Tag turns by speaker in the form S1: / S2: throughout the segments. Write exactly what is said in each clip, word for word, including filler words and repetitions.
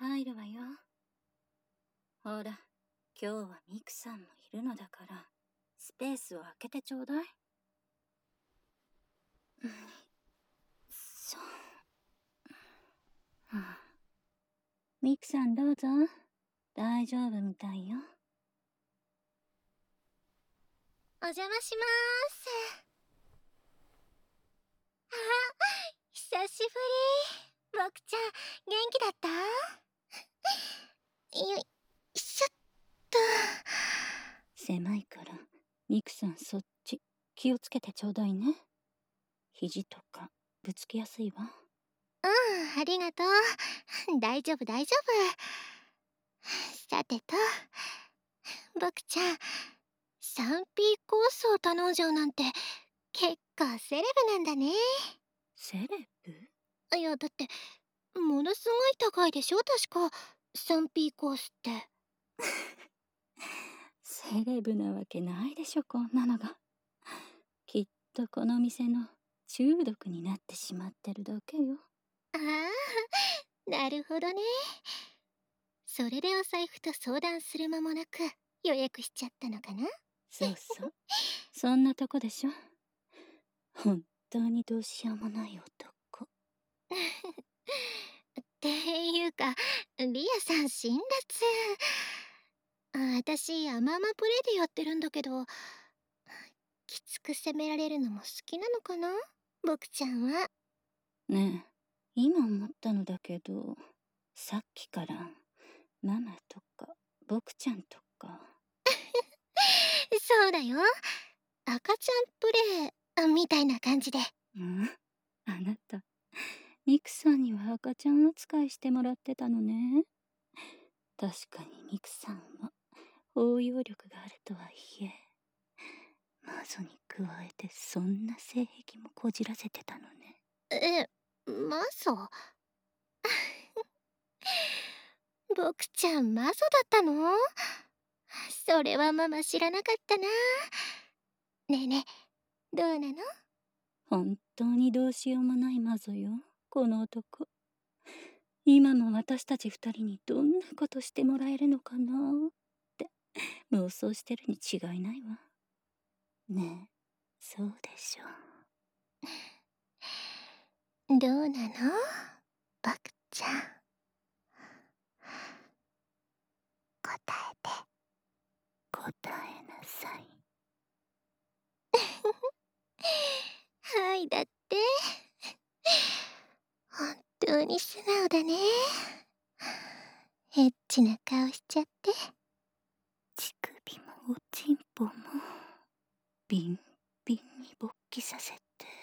S1: 入るわよ。ほら、今日はミクさんもいるのだから、スペースを空けてちょうだい。うん、そう。はあ、ミクさんどうぞ。大丈夫みたいよ。
S2: お邪魔しまーす。あ、久しぶり。僕ちゃん、元気だった？よいしょっと。
S1: 狭いから、ミクさんそっち、気をつけてちょうだいね。肘とか、ぶつけやすいわ。
S2: うん、ありがとう。大丈夫、大丈夫。さてと、僕ちゃん、サンピーコースを頼んじゃうなんて、結構セレブなんだね。
S1: セレブ？
S2: いや、だって、ものすごい高いでしょ、確か、サンピーコースって。
S1: セレブなわけないでしょ、こんなのが。きっとこの店の中毒になってしまってるだけよ。
S2: ああ、なるほどね。それでお財布と相談する間もなく予約しちゃったのかな。
S1: そうそう。そんなとこでしょ。本当にどうしようもない男。
S2: っていうか、リアさん辛辣。私、甘々プレイでやってるんだけど、きつく責められるのも好きなのかな、僕ちゃんは。
S1: ねえ、今思ったのだけど、さっきからママとか僕ちゃんとか。
S2: そうだよ、赤ちゃんプレイみたいな感じで。
S1: うん、あなたミクさんには赤ちゃん扱いしてもらってたのね。確かにミクさんは包容力があるとはいえ、マゾに加えてそんな性癖もこじらせてたのね。
S2: え、マゾ？僕ちゃんマゾだったの？それはママ知らなかったな。ねえねえ、どうなの？
S1: 本当にどうしようもないマゾよ、この男。今も私たち二人にどんなことしてもらえるのかなって妄想してるに違いないわ。ねえ、そうでしょ。
S2: どうなの、僕ちゃん。答えて。
S1: 答えなさい。
S2: はいだって。本当に素直だね。エッチな顔しちゃって。
S1: 乳首もおちんぽもビンビンに勃起させて。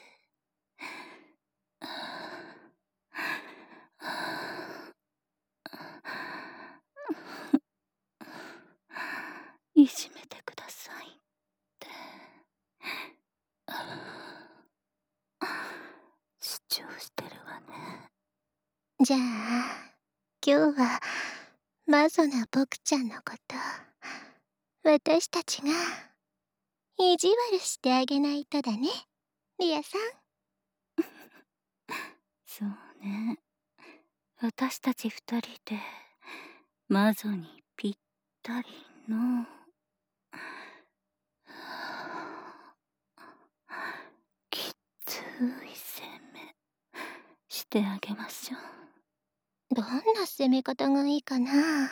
S1: いじめてくださいって主張してるわね。
S2: じゃあ今日はマゾな僕ちゃんのこと私たちが意地悪してあげないとだね、リアさん。
S1: そうね、私たち二人でマゾにぴったりのきつい攻めしてあげましょう。
S2: どんな攻め方がいいかな。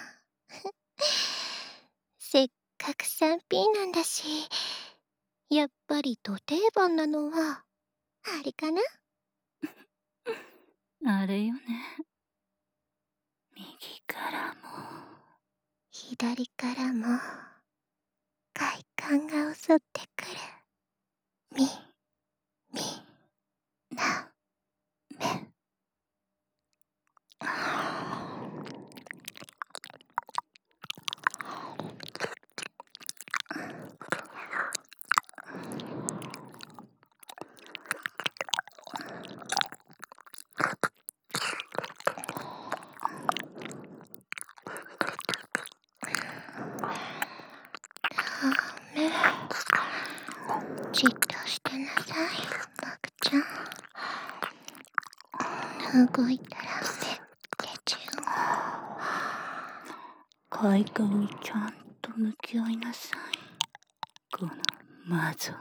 S2: せっかく スリーピー なんだし、やっぱりド定番なのはあれかな。
S1: あれよね。右からも
S2: 左からも快感が襲ってくる。み、み、な、め。じっとしてなさい、僕ちゃん。動いたらめっちゅう。
S1: 配下にちゃんと向き合いなさい。この魔女。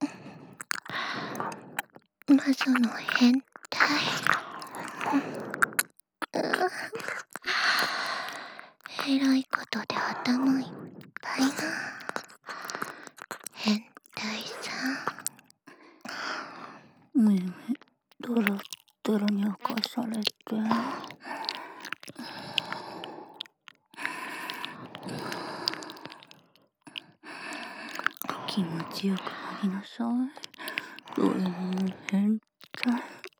S2: 魔女の変態。えらいことで頭いっぱいな変態さ
S1: ん。耳ドロッドロに侵されて。気持ちよくなりなさい。どれも変態。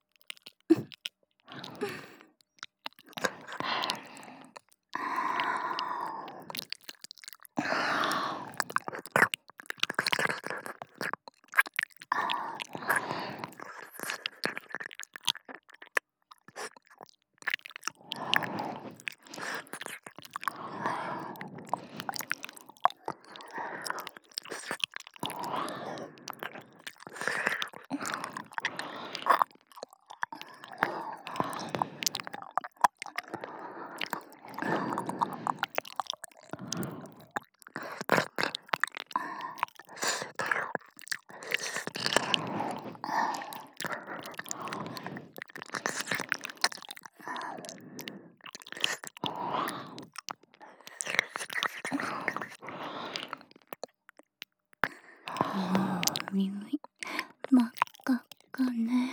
S1: 耳真っ赤っかね。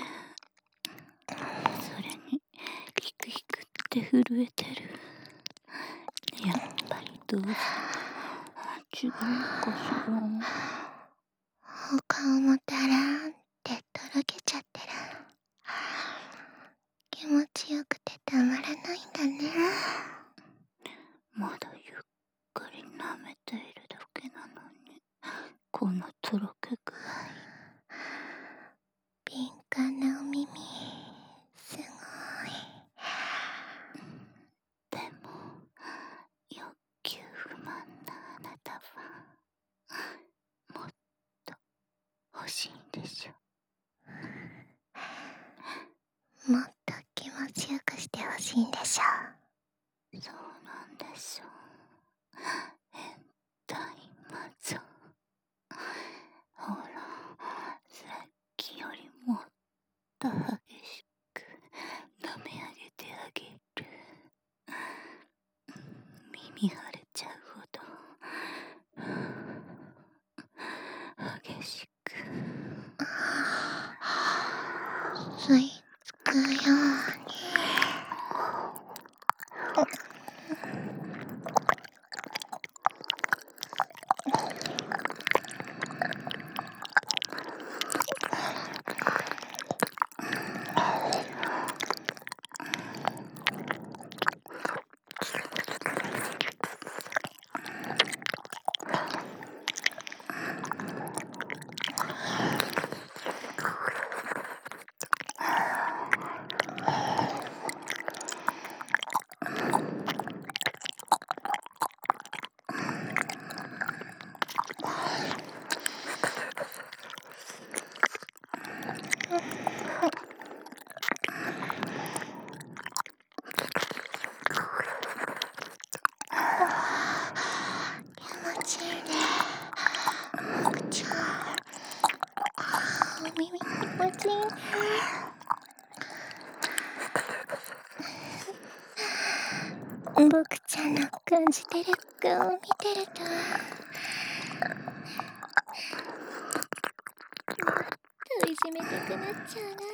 S1: それにヒクヒクって震えてる。やっぱりどうして違うかしら。
S2: お顔もたらーんってとろけちゃってる。気持ちよくてたまらないんだね。
S1: まだゆっくり舐めているだけなのに、このとろけ具合。
S2: 敏感なお耳、すごい。
S1: でも欲求不満なあなたはもっと欲しいんでしょ。
S2: もっと気持ちよくしてほしいんでしょ。
S1: そうなんでしょう。変態魔女。ほら、さっきよりもっと激しく舐め上げてあげる。耳腫れちゃうほど激しく
S2: 吸い付くように。耳気持ちいいね。僕ちゃんの感じてる顔を見てるともっといじめたくなっちゃうな。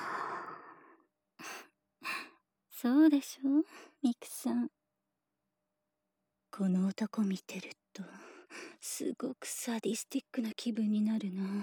S1: そうでしょ、ミクさん。この男見てるとすごくサディスティックな気分になるな。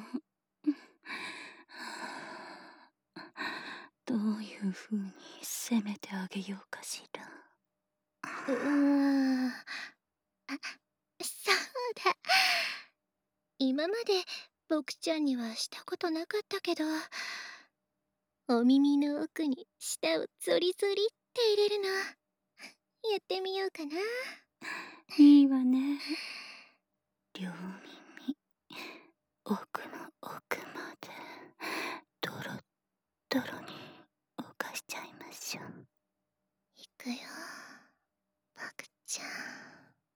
S1: どういう風に責めてあげようかしら。
S2: うーん。あ、そうだ。今まで僕ちゃんにはしたことなかったけど、お耳の奥に舌をゾリゾリって入れるのやってみようかな。
S1: いいわね。両耳奥の奥までドロッドロに犯しちゃいましょう。
S2: いくよ、僕ちゃん。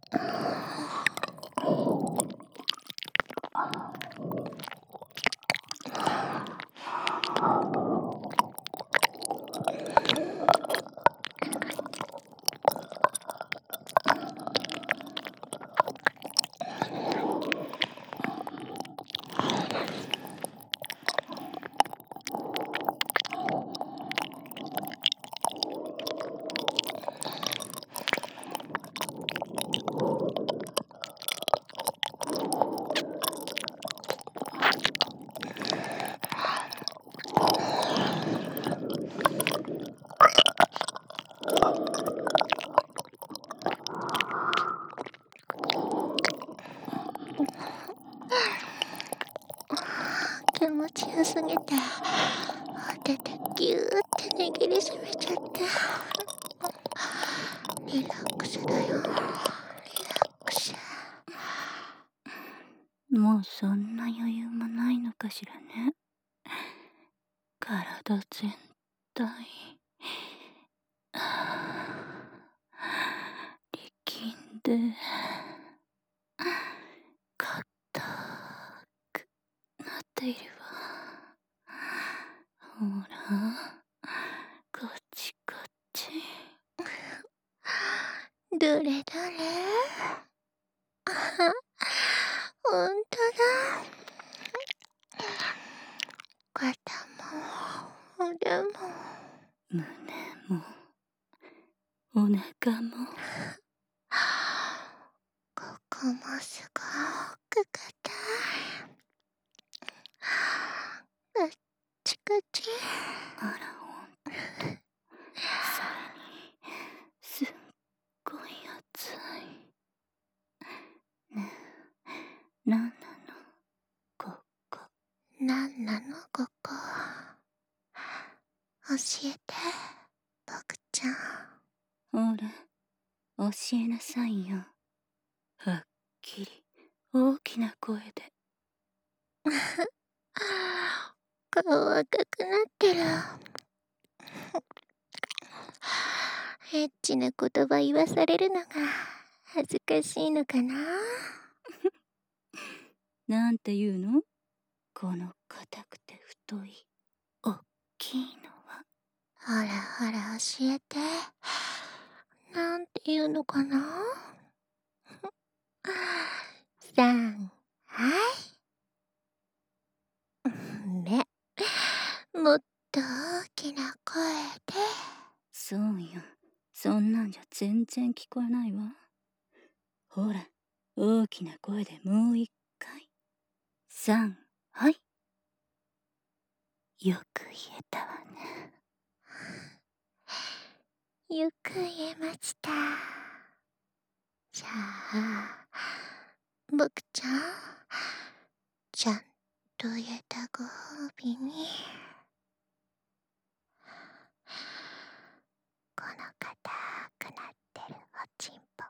S2: 気持ちよすぎて当ててギューって握りしめちゃってリラックスだよ、リラックス。
S1: もうそんな余裕もないのかしらね。体全体力んで硬くなっているわ。ほら、こっちこっち。
S2: どれどれ、ほんとだ。肩も腕も
S1: 胸もお腹も
S2: ここもすごく硬い。カッチカチ。
S1: あらほんと。それにすっごい熱い。ねえ、なんなのここ。
S2: なんなのここ。教えて、ボクちゃん。
S1: ほら、教えなさいよ。はっきり大きな声で。
S2: 顔赤くなってる。エッチな言葉言わされるのが恥ずかしいのかな。
S1: なんて言うの？この硬くて太い、おっきいのは。
S2: ほらほら教えて。なんて言うのかな。さん、はい。ね。もっと大きな声で。
S1: そうよ。そんなんじゃ全然聞こえないわ。ほら、大きな声でもう一回。さん、はい。よく言えたわね。
S2: よく言えました。じゃあ、ボクちゃん、ちゃんと言えたご褒美に、この硬くなってるおちんぽ、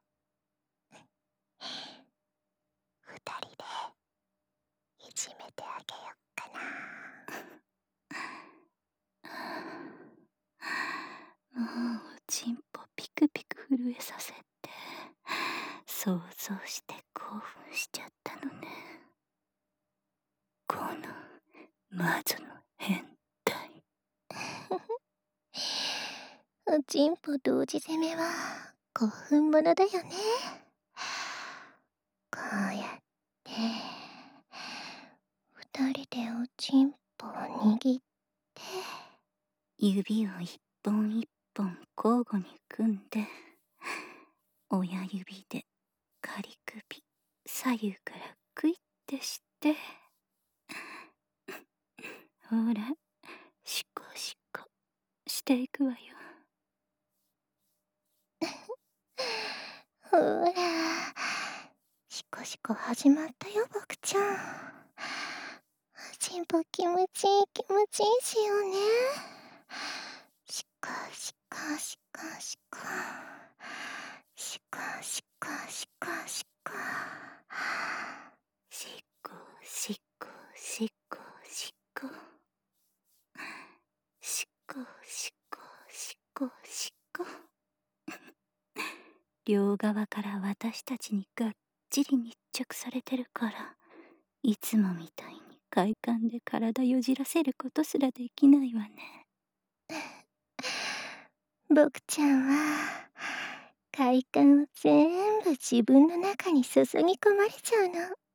S2: 二人でいじめてあげよっか
S1: な。もうおちんぽピクピク震えさせて想像して興奮しちゃったのね。この魔女の変態。
S2: おちんぽ同時攻めは興奮ものだよね。こうやって二人でおちんぽを握って
S1: 指を一本一本交互に組んで、親指で仮首左右からクイッてしてほら、シコシコしていくわよ。
S2: ほら、シコシコ始まったよ、ボクちゃん。おちんぽ気持ちいい気持ちいいしよね。シコシコシコシコシコシコシコシコ
S1: シコシコシコシコシコシコシコシコ両側から私たちにがっちり密着されてるから、いつもみたいに快感で体よじらせることすらできないわね。
S2: 僕ちゃんは快感を全部自分の中に注ぎ込まれちゃうの。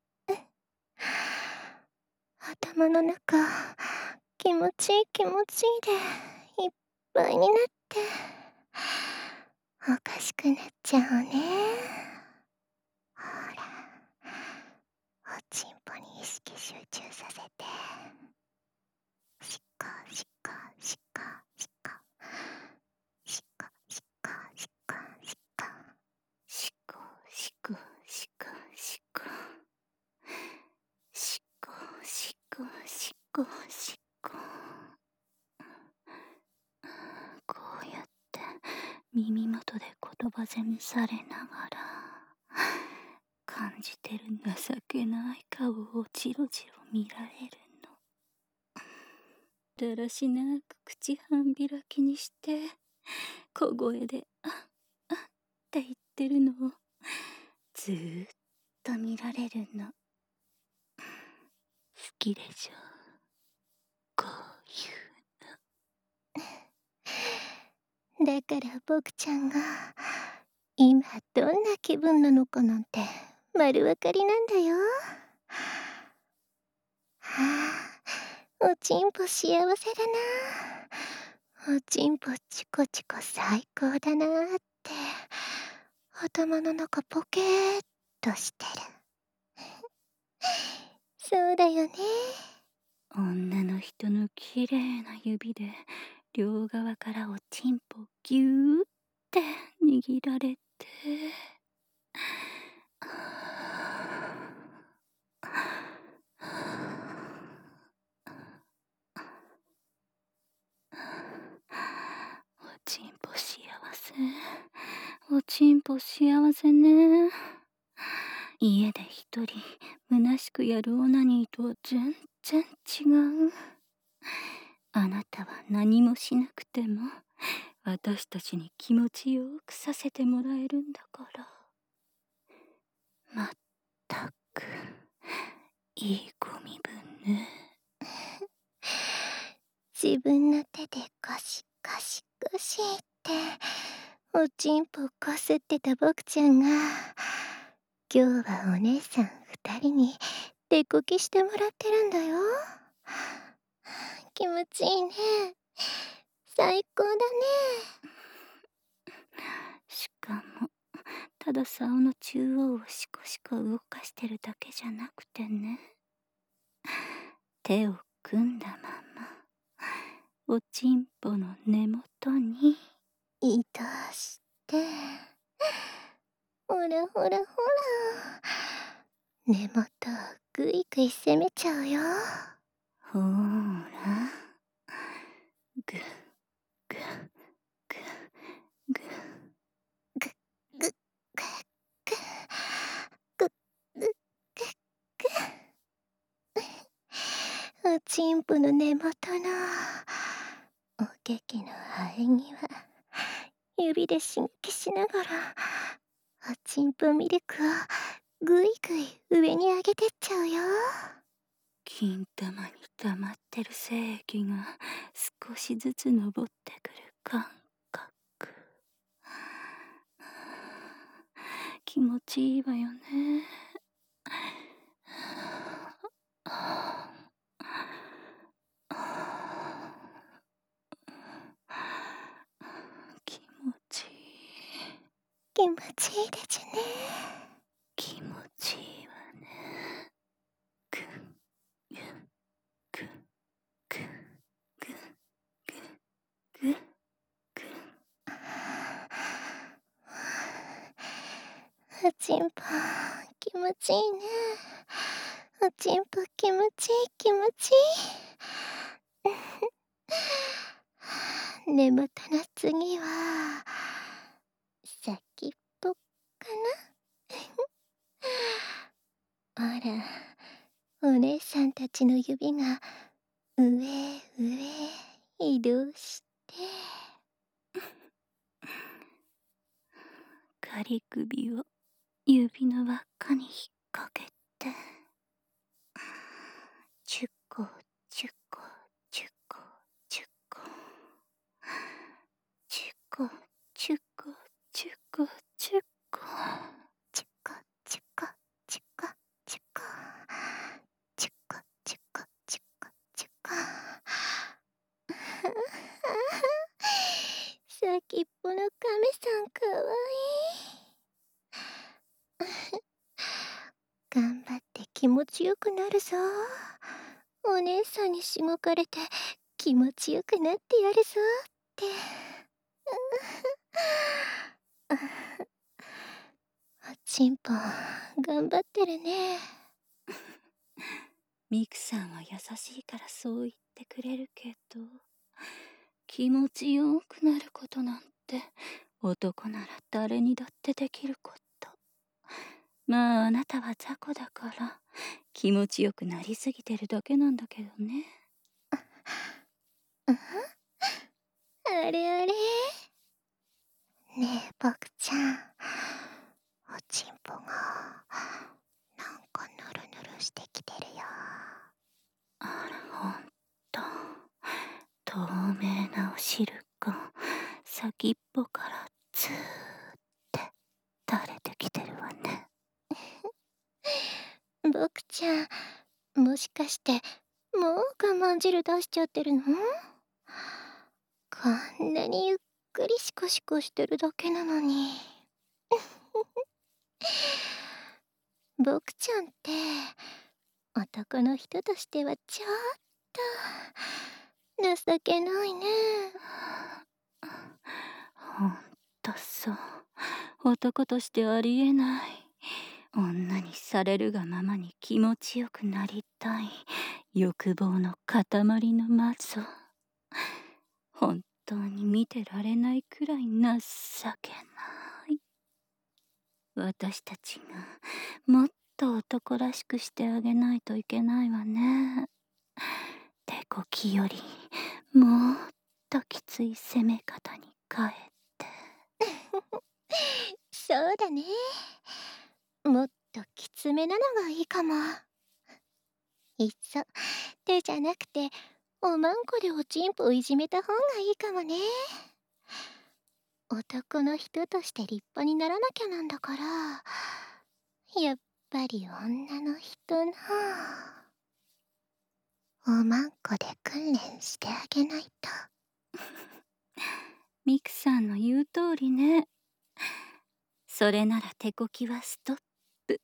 S2: 頭の中気持ちいい気持ちいいでいっぱいになっておかしくなっちゃうね。ほら、おちんぽに意識集中させて、しっこしっこしっこしっこしっこしっこしっこしっこ
S1: しこしこしこしこしこしこしこしこ。こうやって耳元で言葉攻めされながら感じてる情けない顔をじろじろ見られるの。だらしなく口半開きにして小声で「あっあっ」って言ってるのをずーっと見られるの。好きでしょ、こういう
S2: だから僕ちゃんが今どんな気分なのかなんて丸分かりなんだよ。はあ、おちんぽ幸せだな。おちんぽチコチコ最高だなって頭の中ポケーっとしてる。そうだよね。
S1: 女の人の綺麗な指で両側からおちんぽぎゅーって握られて、おちんぽ幸せ、おちんぽ幸せね。家で一人虚しくやるオナニーとは全然違う。あなたは何もしなくても私たちに気持ちよくさせてもらえるんだから。まったくいいご身分ね。
S2: 自分の手でゴシゴシゴシっておちんぽをこすってた僕ちゃんが今日はお姉さん二人に手こきしてもらってるんだよ。気持ちいいね。最高だね。
S1: しかもただ竿の中央をシコシコ動かしてるだけじゃなくてね、手を組んだままおちんぽの根元に
S2: 移動してほらほらほら根元をぐいぐい攻めちゃうよ。
S1: ほーらぐぐぐぐ
S2: ぐぐぐぐぐぐおちんぽの根元のおけけの生え際指で刺激しながらおちんぽミルクをぐいぐい上に上げてっちゃうよ。
S1: 金玉に溜まってる精液が少しずつ登ってくる感覚。気持ちいいわよね。気持ちいい。
S2: 気持ちいいでちゅね。
S1: 気持ちいいわね。ぐぐぐぐぐぐぐぐ。
S2: おちんぽ気持ちいいね。おちんぽ気持ちいい気持ちいい。根元の次は先っぽかな。あら、お姉さんたちの指が上上移動して
S1: 快り首を指の輪っかに引っ掛けて、チュコチュコチュコチュコチュコチュコチュコチュコ
S2: チュコチュコチュコチュコチュコチュコチュコチュコ先っぽの亀さんかわいい。頑張って気持ちよくなるぞ。お姉さんにしごかれて気持ちよくなってやるぞって。おちんぽ頑張ってるね。
S1: ミクさんは優しいからそう言ってくれるけど、気持ちよくなることなんて男なら誰にだってできること。まああなたは雑魚だから気持ちよくなりすぎてるだけなんだけどね。
S2: あれあれ。ねえボクちゃん、おちんぽがなんかぬるぬるしてきてるよ。
S1: あらほんと、透明なお汁が先っぽからツーって垂れてきてるわね。
S2: ボクちゃん、もしかしてもう我慢汁出しちゃってるの？こんなにゆっくりシコシコしてるだけなのに。ボクちゃんって男の人としてはちょっと情けないね。
S1: ほんとそう。男としてありえない。女にされるがままに気持ちよくなりたい欲望の塊の魔女。本当に見てられないくらい情けない。私たちがもっと男らしくしてあげないといけないわね。手こきよりもっときつい攻め方に変えて。
S2: そうだね。もっときつめなのがいいかも。いっそ手じゃなくておまんこでおちんぽをいじめた方がいいかもね。男の人として立派にならなきゃなんだから、やっぱり女の人のおまんこで訓練してあげないと。
S1: ミクさんの言う通りね。それなら手こきはストップ。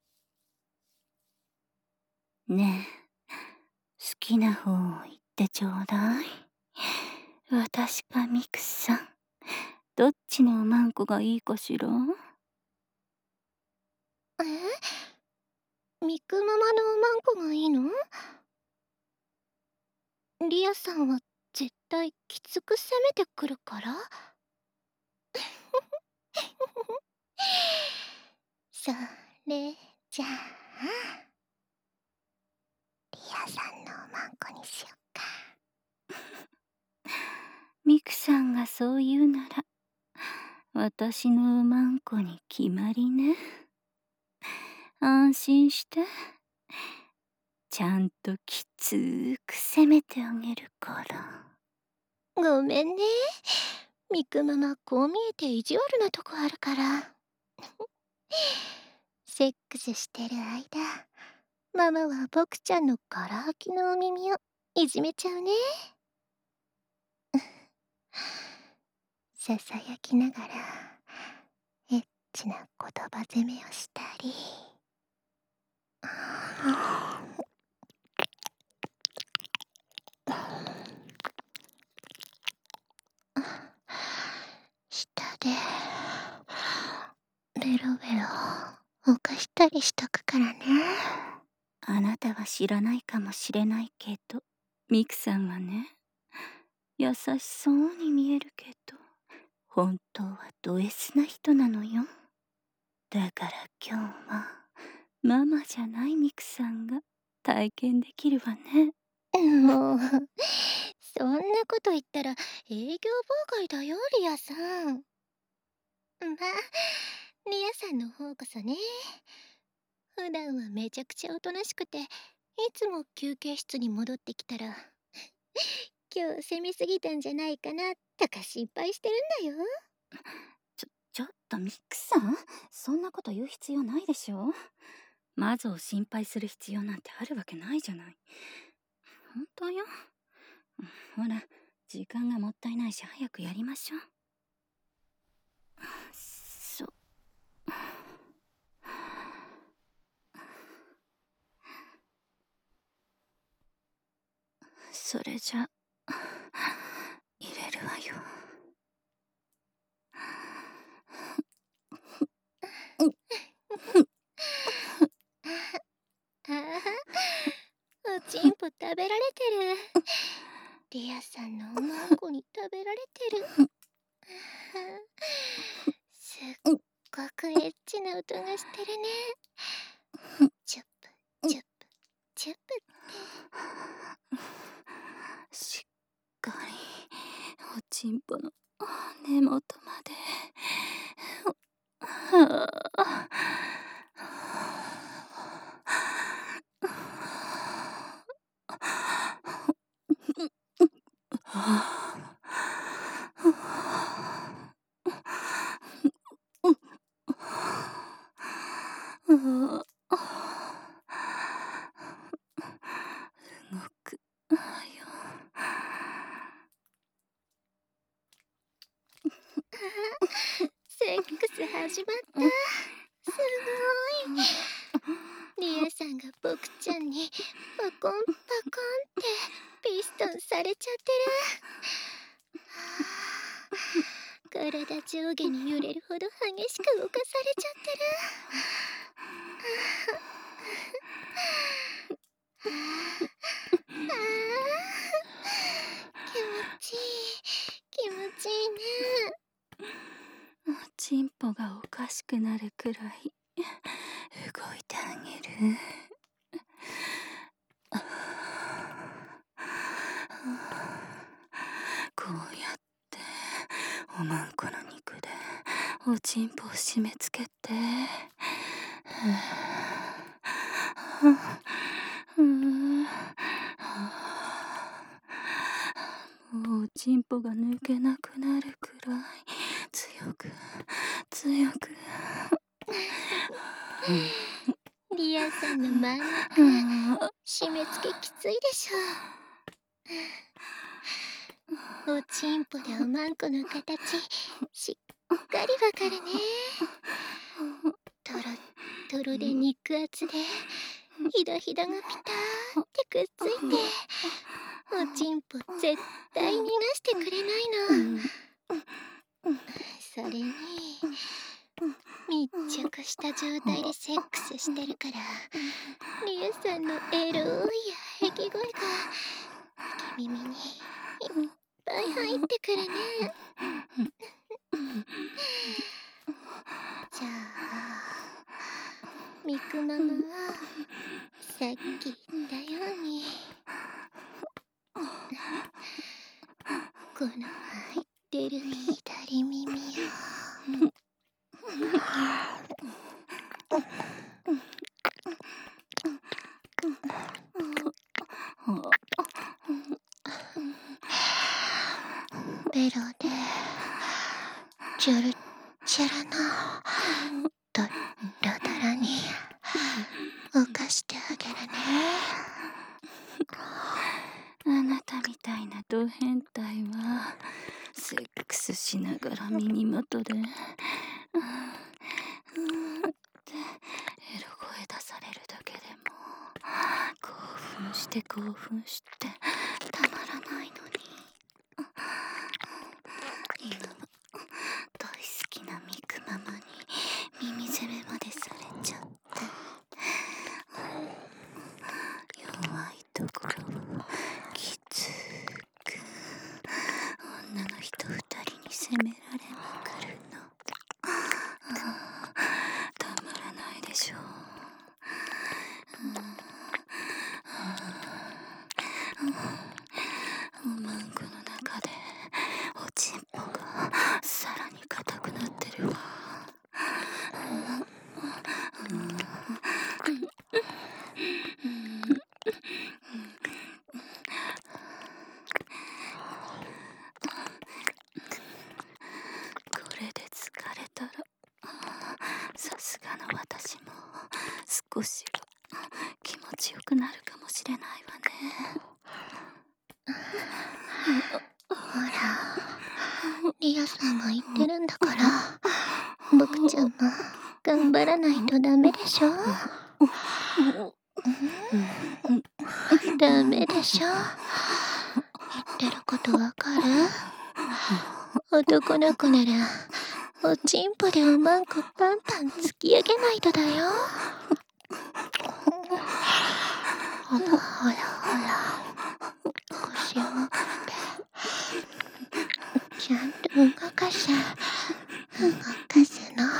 S1: ねえ、好きな方を言ってちょうだい。私かミクさん、どっちのおまんこがいいかしら？
S2: え？ミクママのおまんこがいいの？リアさんは絶対きつく攻めてくるから？それじゃあリアさんのおまんこにしよっか。
S1: ミクさんがそう言うなら私のおまんこに決まりね。安心して、ちゃんときつーく攻めてあげるから。
S2: ごめんね、ミクママこう見えて意地悪なとこあるから。セックスしてる間、ママはボクちゃんのガラ空きのお耳をいじめちゃうね。ささやきながらエッチな言葉攻めをしたり。下でベロベロ犯したりしとくからね。
S1: あなたは知らないかもしれないけど、ミクさんはね、優しそうに見えるけど、本当はド S な人なのよ。だから今日はママじゃないミクさんが体験できるわね。
S2: もうそんなこと言ったら営業妨害だよリアさん。まあリアさんの方こそね。普段はめちゃくちゃおとなしくて、いつも休憩室に戻ってきたら今日攻めすぎたんじゃないかなとか心配してるんだよ。
S1: ちょ、ちょっとミックさん、そんなこと言う必要ないでしょ。マゾを心配する必要なんてあるわけないじゃない。本当よ。ほら、時間がもったいないし早くやりましょう。そそれじゃ入れるわよ。
S2: ああ、おちんぽ食べられてる。リアさんのおまんこに食べられてる。すっごくエッチな音がしてるね。チュップチュップチュップって。
S1: しっかりおちんぽの根元まで。はあ動くわよ。
S2: セックス始まった。すごい。リアさんが僕ちゃんにパコンパコンってピストンされちゃってる。体上下に揺れるほど激しく動かされちゃってる。あー気持ちいい気持ちいいね。
S1: おちんぽがおかしくなるくらい動いてあげる。こうやっておまんこの肉でおちんぽを締め付けて、もうおちんぽが抜けなくなるくらい強く強く。
S2: リアさんの真ん中締め付けきついでしょ。おちんぽでおまんこの形しっかりわかるね。トロットロで肉厚でひだひだがピターってくっついて、おちんぽ絶対逃がしてくれないの。それに密着した状態でセックスしてるから、リアさんのエロい喘ぎ声が右耳にいっぱい入ってくるね。じゃあミクママはさっき言ったようにこの入ってる左耳をベロでチュルチュルのドロドロに犯してあげるね。
S1: あなたみたいなド変態はセックスしながら耳元でうんうんってエロ声出されるだけでも興奮して興奮してたまらないのに、今は大好きなミクママに耳攻めまでされちゃって弱いところをきつく女の人二人に責められまくるの。たまらないでしょう。 少しは気持ちよくなるかもしれないわね。
S2: ほら、リアさんが言ってるんだから、僕ちゃんも頑張らないとダメでしょ。ダメでしょ。言ってることわかる？男の子ならおちんぽでおまんこパンパン突き上げないとだよ。ほらほらほら、腰を曲げてちゃんと動かす動かすの。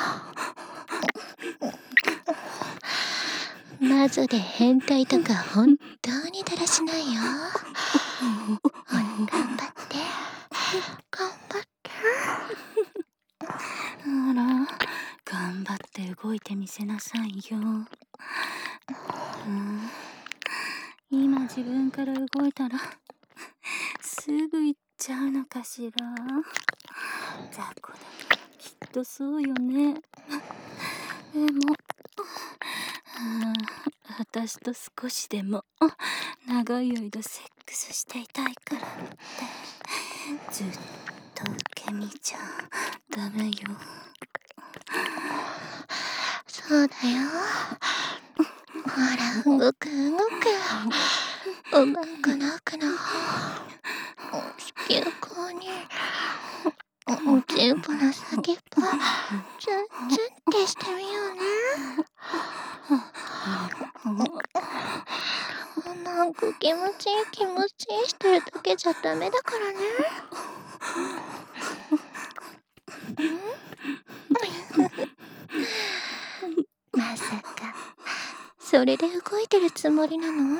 S2: マゾで変態とか本当にだらしないよ。ほら頑張って頑張って。
S1: あら、頑張って動いてみせなさいよ。うん、今自分から動いたらすぐ行っちゃうのかしら。雑魚だけどきっとそうよね。でも、ああ、私と少しでも長い間セックスしていたいからってずっと受け身じゃダメよ。
S2: そうだよ。ほら動く動く。おまんこの奥の方、子宮口におちんぽの先っぽツンツンってしてみようね。おまんこ気持ちいい気持ちいいしてるだけじゃダメだからね。まさかそれで動いてるつもりなの？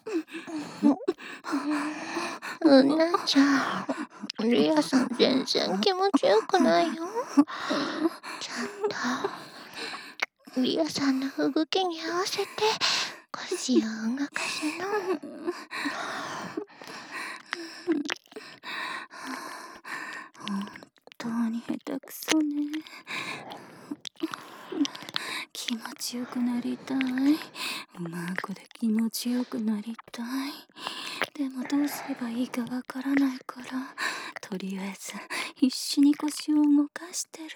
S2: うんなんじゃリアさん全然気持ちよくないよ。ちゃんとリアさんの動きに合わせて腰を動かすの。
S1: 本当に下手くそね。気持ちよくなりたい。おまんこで気持ちよくなりたい。でもどうすればいいかわからないから、とりあえず必死に腰を動かしてる。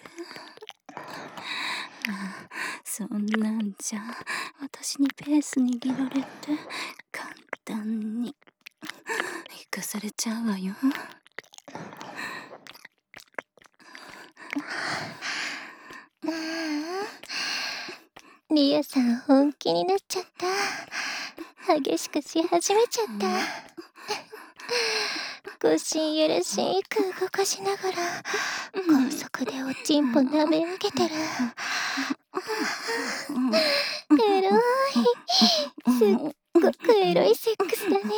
S1: ああ、そんなんじゃ私にペース握られて簡単に生かされちゃうわよ。
S2: リアさん本気になっちゃった。激しくし始めちゃった。腰ゆるしく動かしながら高速でおちんぽ舐め上げてる。エロい、すっごくエロいセックスだね。ね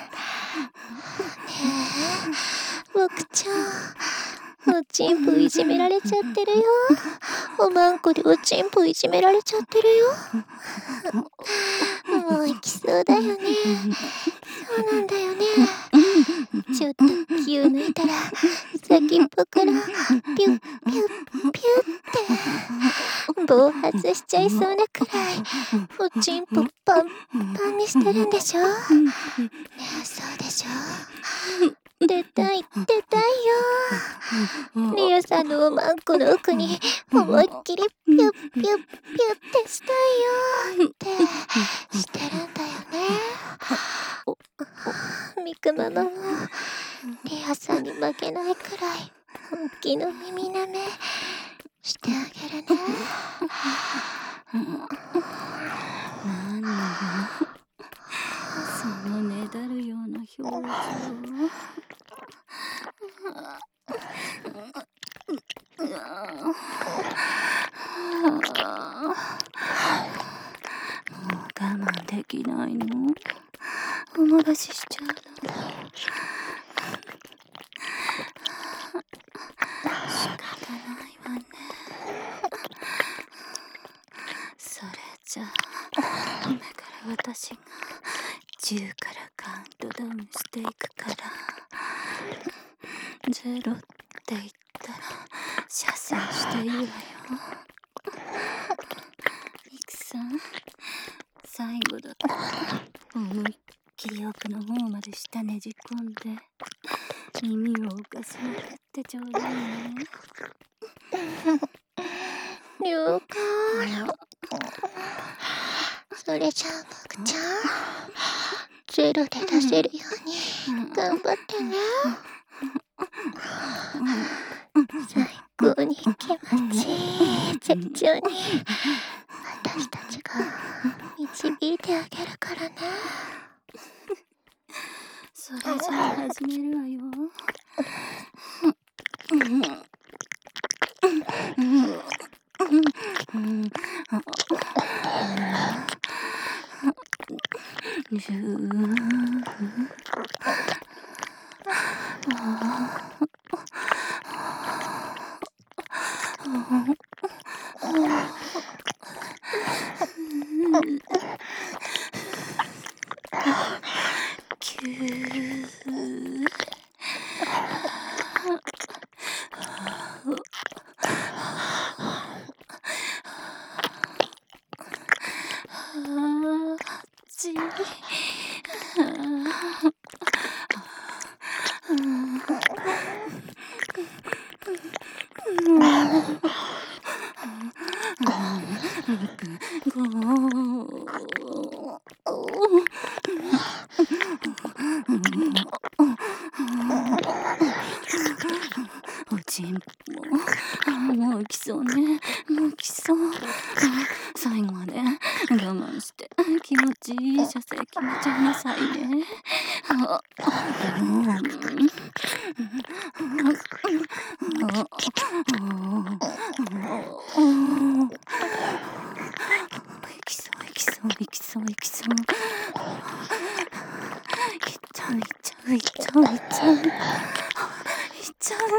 S2: え僕ちゃん、おちんぽいじめられちゃってるよ。おまんこでおちんぽいじめられちゃってるよ。もう行きそうだよね。そうなんだよね。ちょっと気を抜いたら先っぽからピュッピュッピュッって暴発しちゃいそうなくらいおちんぽパンパンにしてるんでしょ。ねえそうでしょ。出たい出たいよ。リアさんのおまんこの奥に思いっきりピュッピュッピュッってしたいよってしてるんだよね。ミクママもリアさんに負けないくらい本気の耳舐めしてあげるね。
S1: 何よそのねだるような表情。もう我慢できないの。お漏らししちゃうの。仕方ないわね。それじゃあ今から私がじゅうからカウントダウンしていくから、ゼロって言ったら射精していいわよ。ミクさん最後だったら思いっきり奥の方まで下ねじ込んで耳を浮かしまくってちょうだいね。
S2: 了解。それじゃあ僕ちゃん、ゼロで出せるように頑張ってね。最高に気持ちいい絶頂に私たちが導いてあげるからね。
S1: それじゃあ始めるわよ。じゅーきゅーちいおちんぽもう来そうね。もう来そう。最後まで我慢して気持ちいい射精決めちゃいなさいね。いきそういきそういきそういきそう。いっちゃういっちゃういっちゃういっちゃういっちゃう。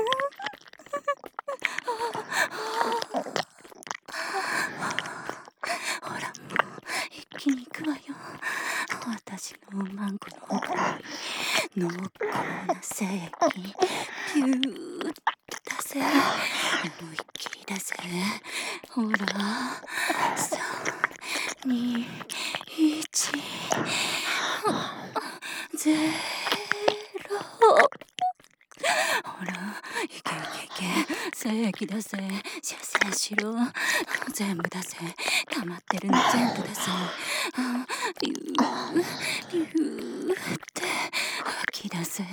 S1: ほらもう一気に行くわよ。私のおまんこの奥に濃厚な精液ピューッと出せ。思いっきり出せ。ほらさんにいちゼロ。ほらいけいけいけ。精液出せ。射精しろ。全部出せ。溜まってるの全部出せ。ピューピューって吐き出せ。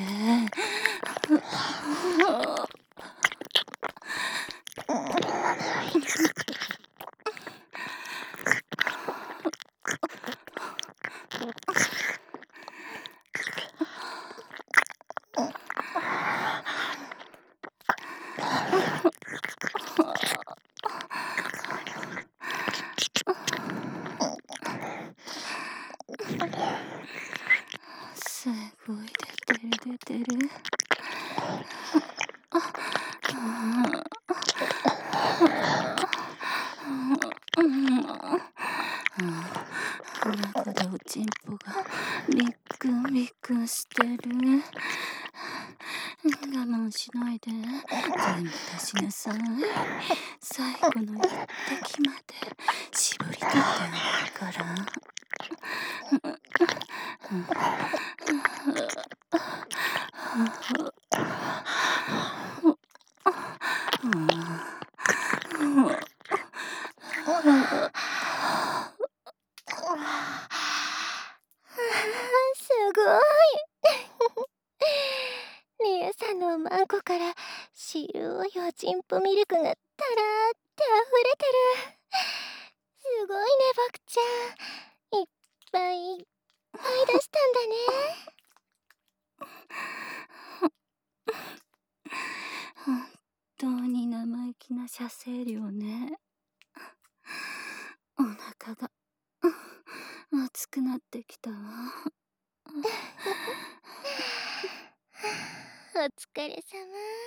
S1: すごい出てる出てる。中でおちんぽがびっくんびっくんしてる。我慢しないで全部出しなさい。最後の一滴まで絞り取ってあげるから。
S2: すごいリエさんのおまんこから白いおちんぽミルクがたらーって溢れてる。すごいねボクちゃん、いっぱいいっぱい出したんだね。
S1: 本当に生意気な射精量ね。お腹が熱くなってきたわ。
S2: お疲れ様。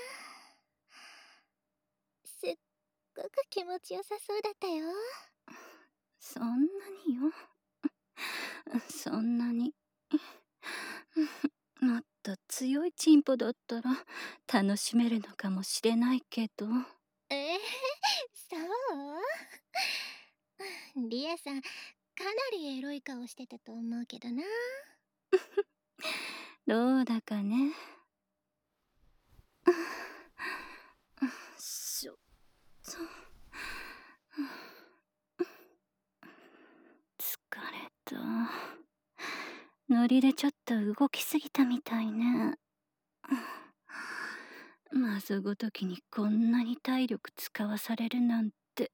S2: すっごく気持ちよさそうだったよ。
S1: そんなによ。そんなに。もっと強いチンポだったら楽しめるのかもしれないけど。
S2: えー、そうリエさん、 かなりエロい顔してたと思うけどな。
S1: どうだかね。しょっと。疲れた。ノリでちょっと動きすぎたみたいね。謎ごときにこんなに体力使わされるなんて。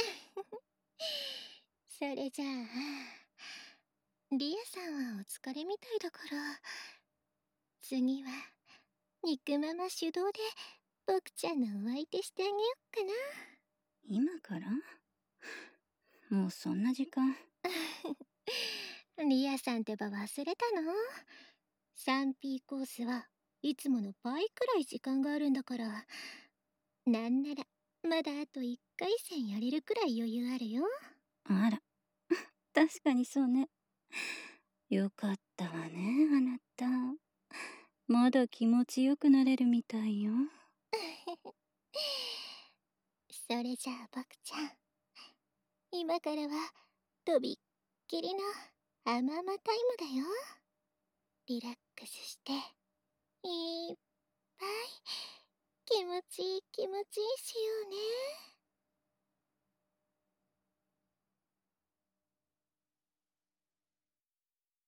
S2: それじゃあリアさんはお疲れみたいだから、次は肉ママ主導で僕ちゃんのお相手してあげよっかな。
S1: 今から？もうそんな時間？
S2: リアさんってば忘れたの？ スリーピー コースはいつもの倍くらい時間があるんだから、なんならまだあといっかい戦やれるくらい余裕あるよ。
S1: あら、確かにそうね。よかったわね、あなた。まだ気持ちよくなれるみたいよ。
S2: それじゃあ僕ちゃん、今からはとびっきりの甘々タイムだよ。リラックスしていっぱい気持ちいい気持ちいいしようね。